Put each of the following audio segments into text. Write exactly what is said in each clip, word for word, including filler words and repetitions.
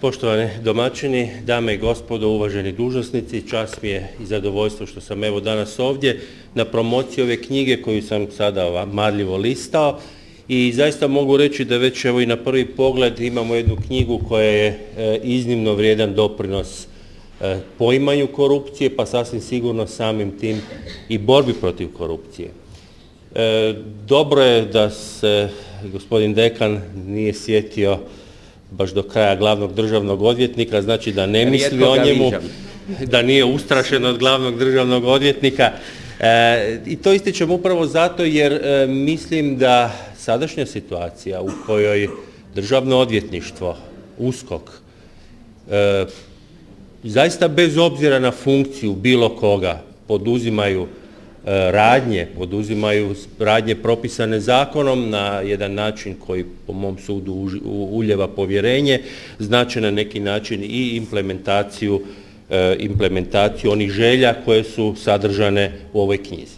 Poštovani domaćini, dame i gospodo, uvaženi dužnosnici, čast mi je i zadovoljstvo što sam evo danas ovdje na promociji ove knjige koju sam sada marljivo listao i zaista mogu reći da već evo i na prvi pogled imamo jednu knjigu koja je iznimno vrijedan doprinos poimanju korupcije, pa sasvim sigurno samim tim i borbi protiv korupcije. Dobro je da se gospodin dekan nije sjetio baš do kraja glavnog državnog odvjetnika, znači da ne misli o njemu, da nije ustrašen od glavnog državnog odvjetnika. E, I to ističem upravo zato jer e, mislim da sadašnja situacija u kojoj državno odvjetništvo, USKOK, e, zaista bez obzira na funkciju bilo koga poduzimaju radnje, poduzimaju radnje propisane zakonom na jedan način koji po mom sudu ulijeva povjerenje, znači na neki način i implementaciju, implementaciju onih želja koje su sadržane u ovoj knjizi.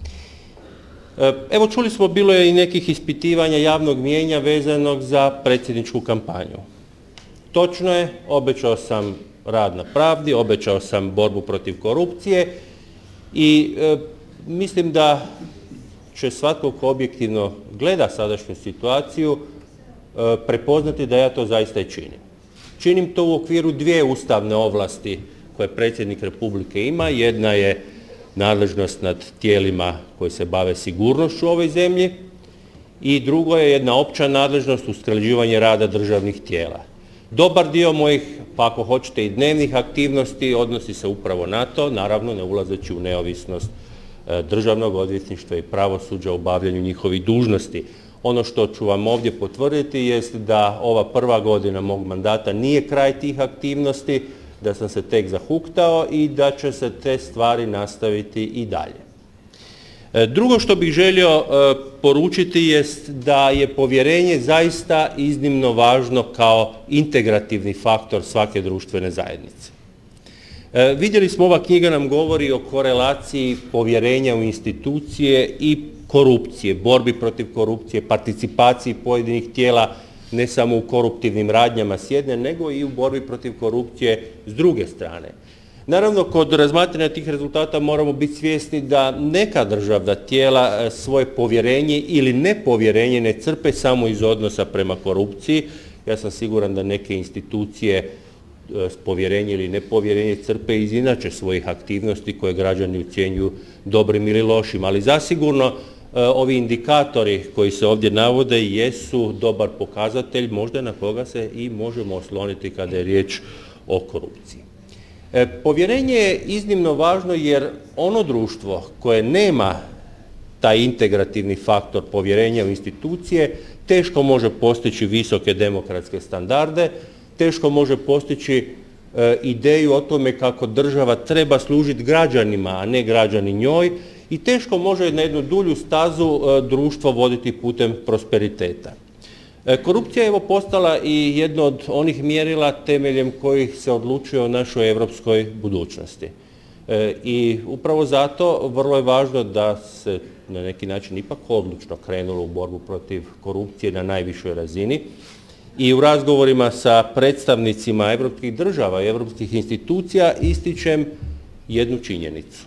Evo čuli smo, bilo je i nekih ispitivanja javnog mijenja vezanog za predsjedničku kampanju. Točno je, obećao sam rad na pravdi, obećao sam borbu protiv korupcije i e, mislim da će svatko ko objektivno gleda sadašnju situaciju e, prepoznati da ja to zaista i činim. Činim to u okviru dvije ustavne ovlasti koje predsjednik Republike ima. Jedna je nadležnost nad tijelima koji se bave sigurnošću u ovoj zemlji i drugo je jedna opća nadležnost usklađivanje rada državnih tijela. Dobar dio mojih, pa ako hoćete i dnevnih aktivnosti, odnosi se upravo na to, naravno ne ulazeći u neovisnost državnog odvjetništva i pravosuđa u obavljanju njihovih dužnosti. Ono što ću vam ovdje potvrditi jest da ova prva godina mog mandata nije kraj tih aktivnosti, da sam se tek zahuktao i da će se te stvari nastaviti i dalje. Drugo što bih želio poručiti jest da je povjerenje zaista iznimno važno kao integrativni faktor svake društvene zajednice. Vidjeli smo, ova knjiga nam govori o korelaciji povjerenja u institucije i korupcije, borbi protiv korupcije, participaciji pojedinih tijela ne samo u koruptivnim radnjama s jedne, nego i u borbi protiv korupcije s druge strane. Naravno, kod razmatranja tih rezultata moramo biti svjesni da neka državna tijela svoje povjerenje ili nepovjerenje ne crpe samo iz odnosa prema korupciji. Ja sam siguran da neke institucije povjerenje ili nepovjerenje crpe iz inače svojih aktivnosti koje građani ocjenjuju dobrim ili lošim, ali zasigurno ovi indikatori koji se ovdje navode jesu dobar pokazatelj možda na koga se i možemo osloniti kada je riječ o korupciji. Povjerenje je iznimno važno jer ono društvo koje nema taj integrativni faktor povjerenja u institucije teško može postići visoke demokratske standarde, teško može postići e, ideju o tome kako država treba služiti građanima, a ne građani njoj, i teško može na jednu dulju stazu e, društvo voditi putem prosperiteta. E, korupcija je evo postala i jedno od onih mjerila temeljem kojih se odlučuje o našoj europskoj budućnosti. E, I upravo zato vrlo je važno da se na neki način ipak odlučno krenulo u borbu protiv korupcije na najvišoj razini. I u razgovorima sa predstavnicima europskih država i europskih institucija ističem jednu činjenicu.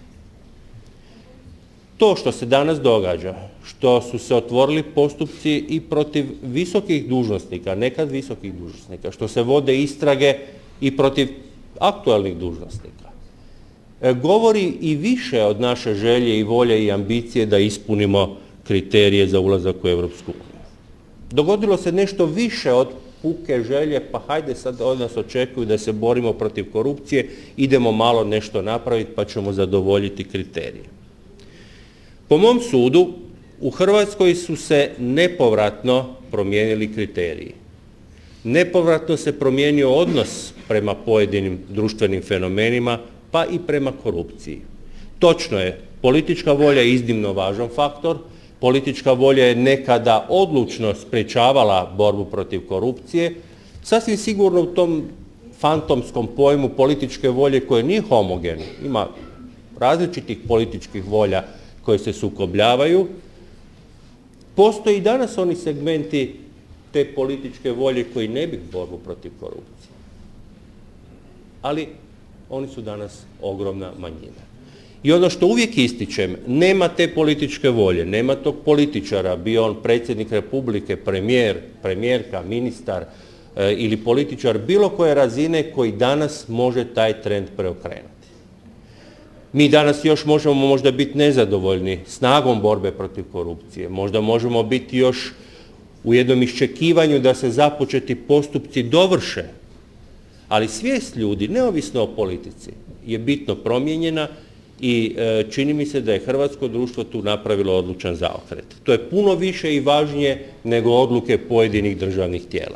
To što se danas događa, što su se otvorili postupci i protiv visokih dužnosnika, nekad visokih dužnosnika, što se vode istrage i protiv aktualnih dužnosnika, govori i više od naše želje i volje i ambicije da ispunimo kriterije za ulazak u Europsku uniju. Dogodilo se nešto više od puke želje, pa hajde sad od nas očekuju da se borimo protiv korupcije, idemo malo nešto napraviti pa ćemo zadovoljiti kriterije. Po mom sudu, u Hrvatskoj su se nepovratno promijenili kriteriji. Nepovratno se promijenio odnos prema pojedinim društvenim fenomenima, pa i prema korupciji. Točno je, politička volja je iznimno važan faktor. Politička volja je nekada odlučno sprječavala borbu protiv korupcije. Sasvim sigurno u tom fantomskom pojmu političke volje koje nije homogeno, ima različitih političkih volja koje se sukobljavaju. Postoji i danas oni segmenti te političke volje koji ne bi borbu protiv korupcije. Ali oni su danas ogromna manjina. I ono što uvijek ističem, nema te političke volje, nema tog političara, bio on predsjednik Republike, premijer, premijerka, ministar e, ili političar bilo koje razine koji danas može taj trend preokrenuti. Mi danas još možemo možda biti nezadovoljni snagom borbe protiv korupcije, možda možemo biti još u jednom iščekivanju da se započeti postupci dovrše, ali svijest ljudi, neovisno o politici, je bitno promijenjena i e, čini mi se da je hrvatsko društvo tu napravilo odlučan zaokret. To je puno više i važnije nego odluke pojedinih državnih tijela.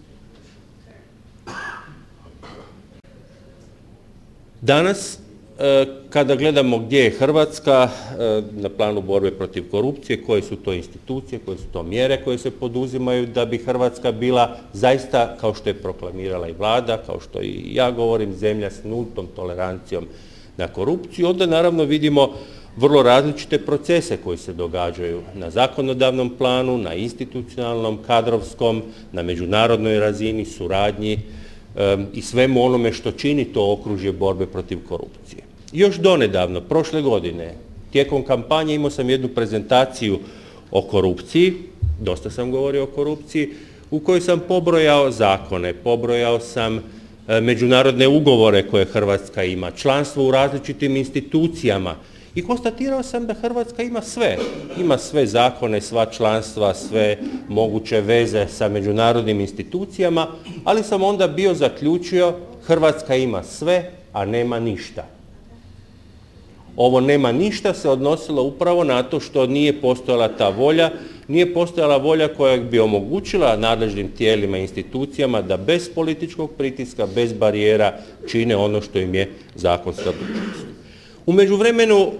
Danas, e, kada gledamo gdje je Hrvatska e, na planu borbe protiv korupcije, koje su to institucije, koje su to mjere koje se poduzimaju da bi Hrvatska bila zaista, kao što je proklamirala i vlada, kao što i ja govorim, zemlja s nultom tolerancijom na korupciju, onda naravno vidimo vrlo različite procese koji se događaju na zakonodavnom planu, na institucionalnom, kadrovskom, na međunarodnoj razini, suradnji um, i svemu onome što čini to okružje borbe protiv korupcije. Još donedavno, prošle godine, tijekom kampanje imao sam jednu prezentaciju o korupciji, dosta sam govorio o korupciji, u kojoj sam pobrojao zakone, pobrojao sam međunarodne ugovore koje Hrvatska ima, članstvo u različitim institucijama i konstatirao sam da Hrvatska ima sve. Ima sve zakone, sva članstva, sve moguće veze sa međunarodnim institucijama, ali sam onda bio zaključio Hrvatska ima sve, a nema ništa. Ovo nema ništa se odnosilo upravo na to što nije postojala ta volja, nije postojala volja koja bi omogućila nadležnim tijelima i institucijama da bez političkog pritiska, bez barijera čine ono što im je zakonska dužnost. U međuvremenu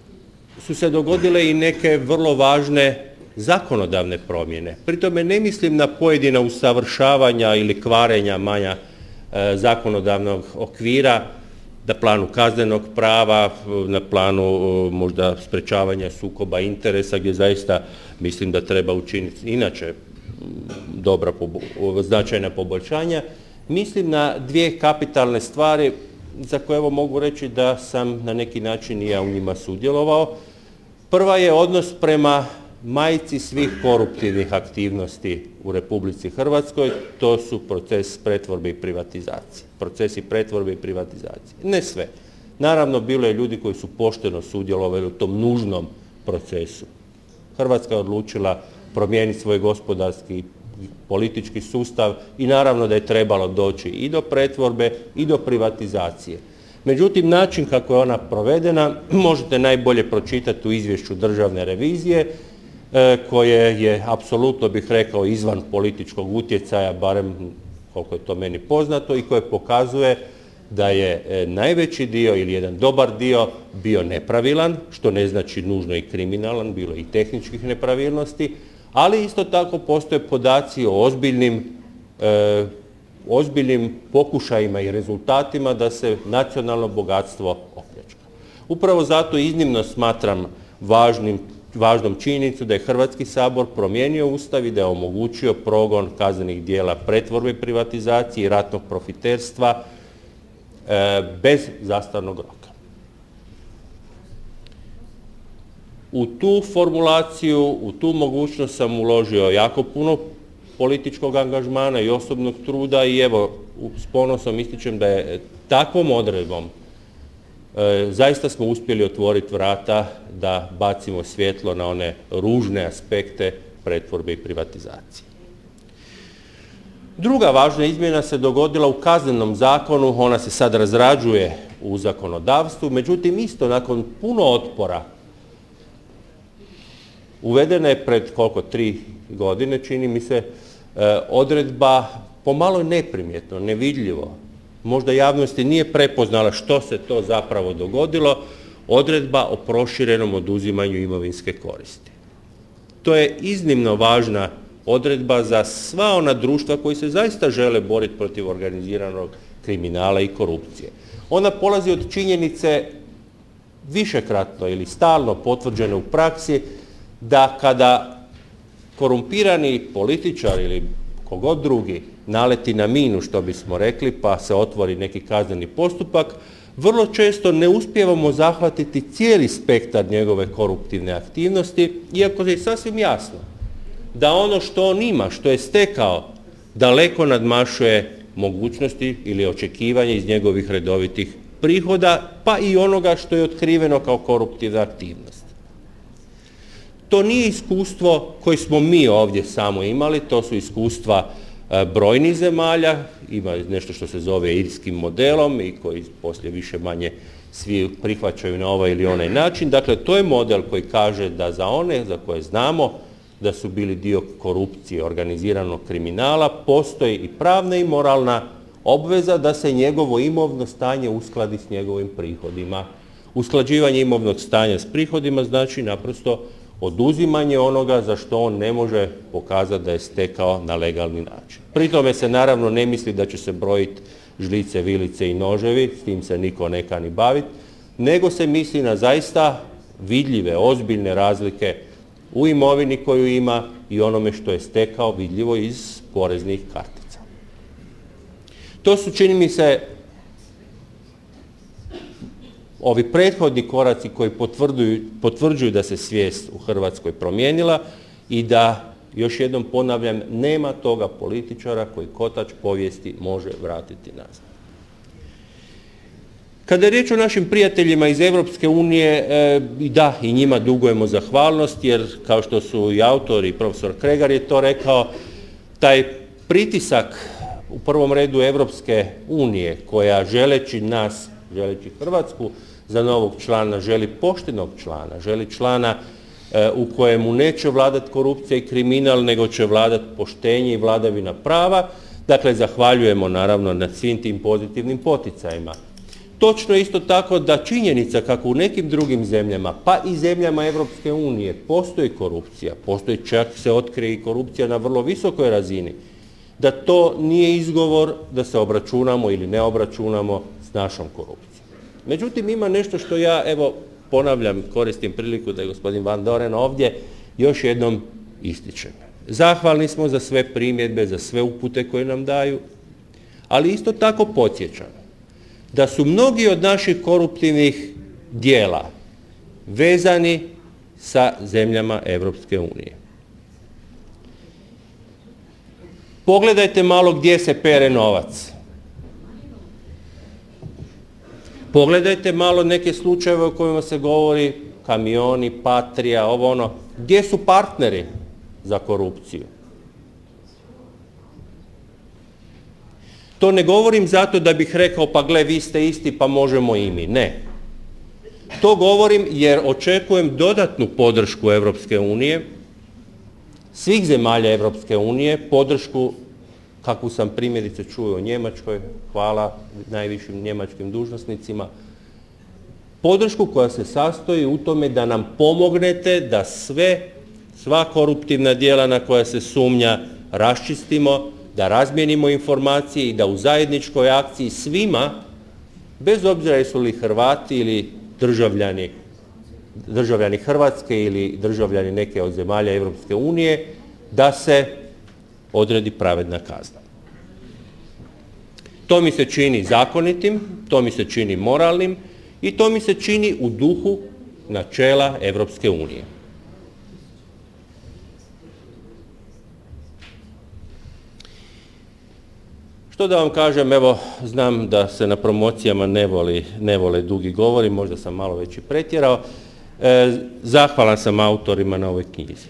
su se dogodile i neke vrlo važne zakonodavne promjene. Pri tome ne mislim na pojedina usavršavanja ili kvarenja manja e, zakonodavnog okvira, na planu kaznenog prava, na planu možda sprečavanja sukoba interesa, gdje zaista mislim da treba učiniti inače dobra, značajna poboljšanja. Mislim na dvije kapitalne stvari za koje evo mogu reći da sam na neki način i ja u njima sudjelovao. Prva je odnos prema majci svih koruptivnih aktivnosti u Republici Hrvatskoj, to su proces pretvorbe i privatizacije. Procesi pretvorbe i privatizacije. Ne sve. Naravno, bilo je ljudi koji su pošteno sudjelovali u tom nužnom procesu. Hrvatska je odlučila promijeniti svoj gospodarski i politički sustav i naravno da je trebalo doći i do pretvorbe i do privatizacije. Međutim, način kako je ona provedena možete najbolje pročitati u izvješću Državne revizije, koje je apsolutno, bih rekao, izvan političkog utjecaja, barem koliko je to meni poznato, i koje pokazuje da je najveći dio ili jedan dobar dio bio nepravilan, što ne znači nužno i kriminalan, bilo i tehničkih nepravilnosti, ali isto tako postoje podaci o ozbiljnim, e, ozbiljnim pokušajima i rezultatima da se nacionalno bogatstvo opljačka. Upravo zato iznimno smatram važnim važnom činjenicu da je Hrvatski sabor promijenio Ustav i da je omogućio progon kaznenih djela pretvorbe i privatizacije i ratnog profiterstva e, bez zastarnog roka. U tu formulaciju, u tu mogućnost sam uložio jako puno političkog angažmana i osobnog truda i evo, s ponosom ističem da je takvom odredbom E, zaista smo uspjeli otvoriti vrata da bacimo svjetlo na one ružne aspekte pretvorbe i privatizacije. Druga važna izmjena se dogodila u Kaznenom zakonu, ona se sad razrađuje u zakonodavstvu, međutim isto nakon puno otpora uvedena je pred koliko, tri godine, čini mi se, e, odredba pomalo neprimjetno, nevidljivo, možda javnosti nije prepoznala što se to zapravo dogodilo, odredba o proširenom oduzimanju imovinske koristi. To je iznimno važna odredba za sva ona društva koji se zaista žele boriti protiv organiziranog kriminala i korupcije. Ona polazi od činjenice višekratno ili stalno potvrđene u praksi da kada korumpirani političar ili kogod drugi naleti na minu, što bismo rekli, pa se otvori neki kazneni postupak, vrlo često ne uspijevamo zahvatiti cijeli spektar njegove koruptivne aktivnosti, iako je sasvim jasno da ono što on ima, što je stekao, daleko nadmašuje mogućnosti ili očekivanje iz njegovih redovitih prihoda, pa i onoga što je otkriveno kao koruptivna aktivnost. To nije iskustvo koje smo mi ovdje samo imali, to su iskustva brojnih zemalja, ima nešto što se zove irskim modelom i koji poslije više manje svi prihvaćaju na ovaj ili onaj način. Dakle, to je model koji kaže da za one za koje znamo da su bili dio korupcije, organiziranog kriminala, postoji i pravna i moralna obveza da se njegovo imovno stanje uskladi s njegovim prihodima. Usklađivanje imovnog stanja s prihodima znači naprosto oduzimanje onoga za što on ne može pokazati da je stekao na legalni način. Pri tome se naravno ne misli da će se brojiti žlice, vilice i noževi, s tim se niko ne kani baviti, nego se misli na zaista vidljive, ozbiljne razlike u imovini koju ima i onome što je stekao vidljivo iz poreznih kartica. To su, čini mi se, ovi prethodni koraci koji potvrđuju da se svijest u Hrvatskoj promijenila i da, još jednom ponavljam, nema toga političara koji kotač povijesti može vratiti nazad. Kada je riječ o našim prijateljima iz Europske unije, e, da, i njima dugujemo zahvalnost, jer kao što su i autori, i profesor Kregar je to rekao, taj pritisak u prvom redu Europske unije, koja želeći nas, želeći Hrvatsku za novog člana, želi poštenog člana, želi člana e, u kojemu neće vladati korupcija i kriminal, nego će vladati poštenje i vladavina prava. Dakle, zahvaljujemo naravno na svim tim pozitivnim poticajima. Točno isto tako da činjenica kako u nekim drugim zemljama, pa i zemljama Europske unije, postoji korupcija, postoji čak se otkrije i korupcija na vrlo visokoj razini, da to nije izgovor da se obračunamo ili ne obračunamo s našom korupcijom. Međutim, ima nešto što ja, evo, ponavljam, koristim priliku da je gospodin Van Doren ovdje, još jednom ističem. Zahvalni smo za sve primjedbe, za sve upute koje nam daju, ali isto tako podsjećam da su mnogi od naših koruptivnih dijela vezani sa zemljama Europske unije. Pogledajte malo gdje se pere novac. Pogledajte malo neke slučajeve o kojima se govori, kamioni, Patrija, ovo ono. Gdje su partneri za korupciju? To ne govorim zato da bih rekao, pa gle, vi ste isti, pa možemo i mi. Ne. To govorim jer očekujem dodatnu podršku Europske unije, svih zemalja Europske unije, podršku kakvu sam primjerice čuo u Njemačkoj, hvala najvišim njemačkim dužnosnicima, podršku koja se sastoji u tome da nam pomognete da sve, sva koruptivna djela na koja se sumnja raščistimo, da razmijenimo informacije i da u zajedničkoj akciji svima, bez obzira jesu li Hrvati ili državljani, državljani Hrvatske ili državljani neke od zemalja Europske unije, da se odredi pravedna kazna. To mi se čini zakonitim, to mi se čini moralnim i to mi se čini u duhu načela Europske unije. Što da vam kažem, evo, znam da se na promocijama ne, voli, ne vole dugi govori, možda sam malo već i pretjerao. E, zahvalan sam autorima na ovoj knjizi.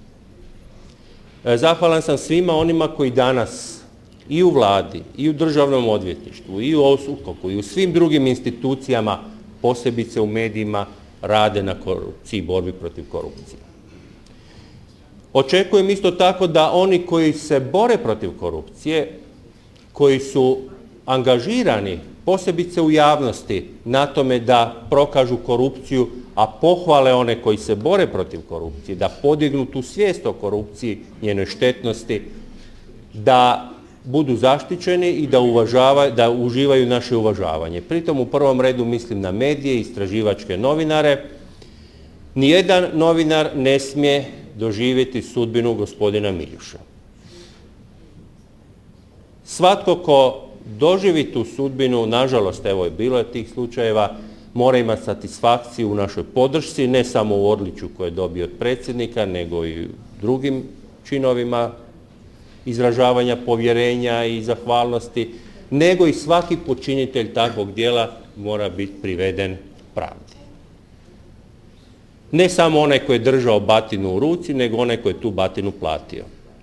E, zahvalan sam svima onima koji danas i u vladi, i u državnom odvjetništvu, i u USKOK-u, i u svim drugim institucijama, posebice u medijima, rade na korupciji, borbi protiv korupcije. Očekujem isto tako da oni koji se bore protiv korupcije, koji su angažirani, posebice u javnosti, na tome da prokažu korupciju, a pohvale one koji se bore protiv korupcije, da podignu tu svijest o korupciji, njenoj štetnosti, da budu zaštićeni i da, uvažava, da uživaju naše uvažavanje. Pritom u prvom redu mislim na medije, istraživačke novinare. Nijedan novinar ne smije doživjeti sudbinu gospodina Miljuša. Svatko ko doživi tu sudbinu, nažalost, evo je bilo je tih slučajeva, mora imati satisfakciju u našoj podršci, ne samo u odličju koje je dobio od predsjednika, nego i u drugim činovima izražavanja povjerenja i zahvalnosti, nego i svaki počinitelj takvog djela mora biti priveden pravdi. Ne samo onaj koji je držao batinu u ruci, nego onaj koji je tu batinu platio.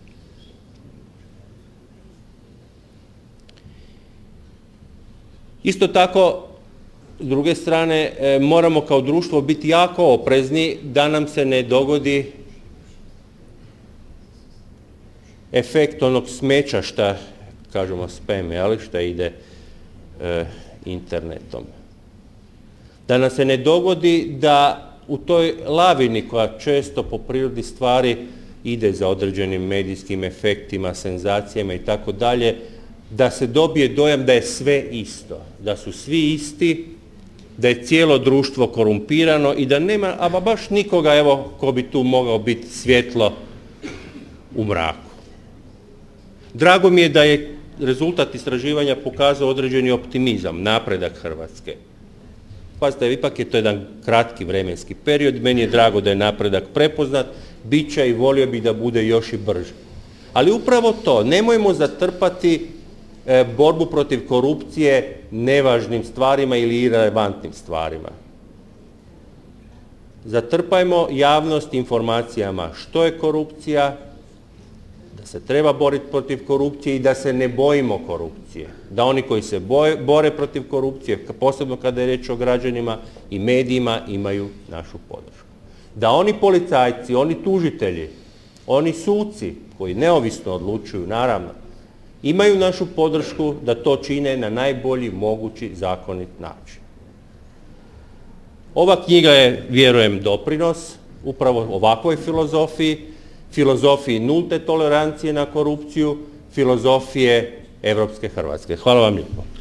Isto tako, s druge strane, moramo kao društvo biti jako oprezni da nam se ne dogodi efekt onog smeća šta, kažemo spam, jel, šta ide e, internetom. Da nam se ne dogodi da u toj lavini koja često po prirodi stvari ide za određenim medijskim efektima, senzacijama i tako dalje, da se dobije dojam da je sve isto, da su svi isti, da je cijelo društvo korumpirano i da nema, a baš nikoga, evo, ko bi tu mogao biti svjetlo u mraku. Drago mi je da je rezultat istraživanja pokazao određeni optimizam, napredak Hrvatske. Pazite, ipak je to jedan kratki vremenski period, meni je drago da je napredak prepoznat, bit će i volio bi da bude još i brže. Ali upravo to, nemojmo zatrpati e, borbu protiv korupcije nevažnim stvarima ili irelevantnim stvarima. Zatrpajmo javnost informacijama što je korupcija, da se treba boriti protiv korupcije i da se ne bojimo korupcije. Da oni koji se boje, bore protiv korupcije, posebno kada je riječ o građanima i medijima, imaju našu podršku. Da oni policajci, oni tužitelji, oni suci koji neovisno odlučuju, naravno, imaju našu podršku da to čine na najbolji mogući zakonit način. Ova knjiga je, vjerujem, doprinos upravo ovakvoj filozofiji, filozofiji nulte tolerancije na korupciju, filozofije evropske Hrvatske. Hvala vam lijepo.